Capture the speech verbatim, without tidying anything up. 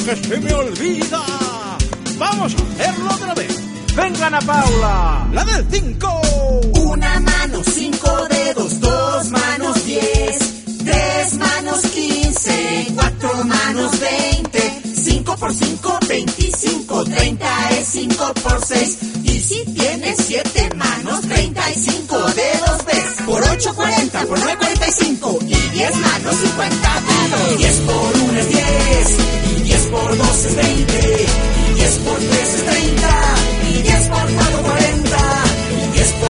que se me olvida. Vamos a hacerlo otra vez. ¡Venga, Ana Paula! ¡La del cinco! Una mano, cinco dedos, dos manos, diez. Tres manos, quince. Cuatro manos, veinte. Cinco por cinco, veinticinco. Treinta es cinco por seis. Y si tienes siete manos, treinta y cinco dedos ves. Por ocho, cuarenta. Por nueve, cuarenta y cinco. Y diez manos, cincuenta dedos. Diez por